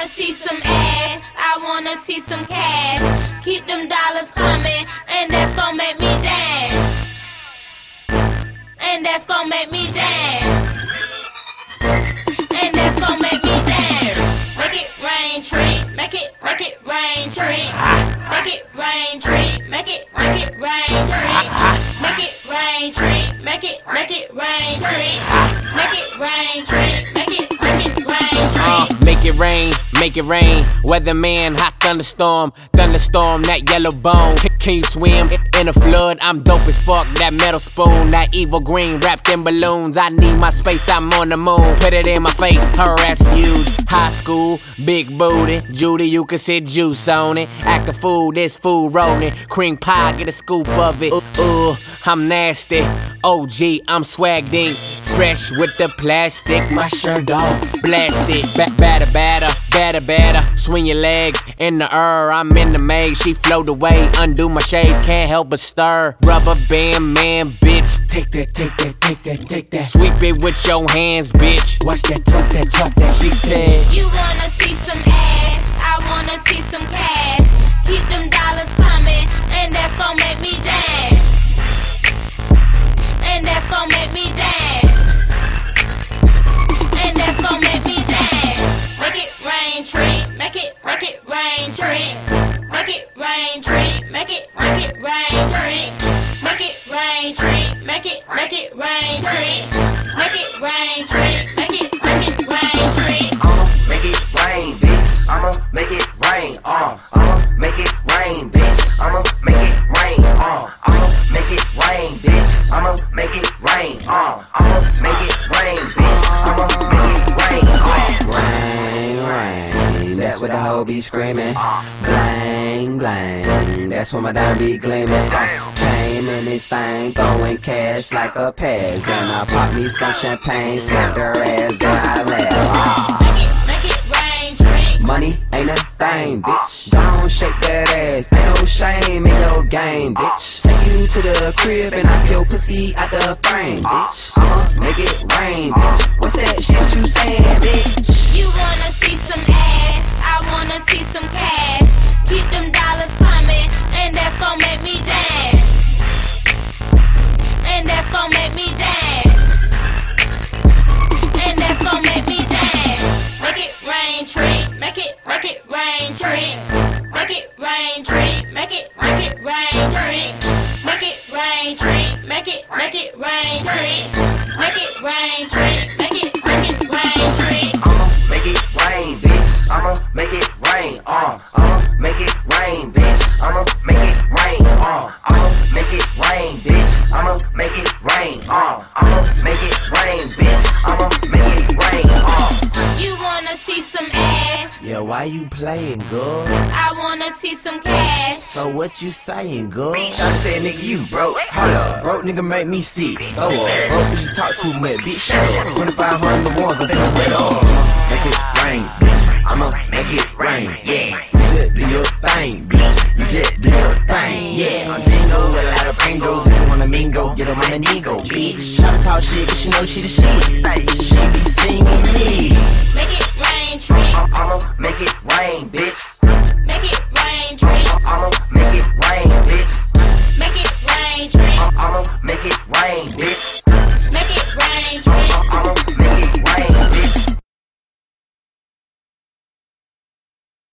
wanna see some ass, I wanna see some cash. Keep them dollars coming, and that's gon' make me dance. And that's gon' make me dance. And that's gon' make me dance. Make it rain, tree. Make it rain, tree. Make it rain, tree. Make it rain, tree. Make it rain, tree. Make it rain, tree. Make it rain, tree. Make it rain, tree. Make it rain, weatherman, hot thunderstorm, that yellow bone. Can you swim in a flood? I'm dope as fuck, that metal spoon, that evil green wrapped in balloons. I need my space, I'm on the moon. Put it in my face, her ass is huge. High school, big booty, Judy, you can sit juice on it. Act a fool, this food rolling. Cream pie, get a scoop of it. I'm nasty. OG, I'm swagged in. Fresh with the plastic, my shirt off. Blast it, batter. Swing your legs in the air, I'm in the maze. She float away, undo my shades, can't help but stir. Rubber band man, bitch. Take that. Sweep it with your hands, bitch. Watch that, talk that. She said, you wanna see some ass, I wanna see some cash. Keep them dollars coming, and that's gon' make me dance. And that's gon' make me dance. And that's gon' make me dance. Make it rain, tree. Make it rain, tree. Make it rain, tree. Make it rain, tree. Make it rain, tree. Make it rain, tree. Make it rain, tree. Make it rain, tree. I'ma make it rain, bitch. I'ma make it rain. I'ma make it rain, bitch. I'ma make it rain. I'ma make it rain, bitch. I'ma make it rain. I'ma make it rain, bitch. I'ma make it rain. Rain, that's what the hoe be screaming. Blang, blang, that's what my dime be gleaming. Came in this thing, throwing cash like a pass. Then I pop me some champagne, smack her ass, then I laugh. Make it rain, tree. Money ain't a thing, bitch. Don't shake that ass, ain't no shame in your game, bitch. Take you to the crib and knock your pussy out the frame, bitch. I'ma make it rain, bitch. What's that shit you saying, bitch? You wanna see some ass, I wanna see some cash. Keep them dollars coming, and that's gon' make me dance. And that's gon' make me dance. And that's gon' make me dance. Make it rain, tree. Make it rain, tree. Make it rain, tree. Make it rain, tree. Make it rain, tree. Make it rain, tree. Make it rain, tree. Make it rain, tree. I'ma make it rain, bitch. I'ma make it rain. I'ma make it rain, bitch. I'ma make it rain. I'ma make it rain, bitch. I'ma make it rain. I'ma make it rain, bitch. I'ma make it rain. You wanna see some ass, Yeah, why you playing, girl? I wanna see some cash. So what you saying, girl? Shawty said, nigga, you broke. Hold up, broke nigga make me sick. Throw up, broke bitch, you talk too much, bitch. Shut up. 2,500 the ones I'm finna wet up. Make it rain, bitch. I'ma make it rain, yeah. You just do your thing, bitch. You just do your thing, yeah. I'm single with a lot of pringles. If you wanna mingle, get on my amigo, bitch. Try to talk shit, cause she know she the shit. She be singing, yeah. Make it rain, tree. I'ma make it rain, bitch.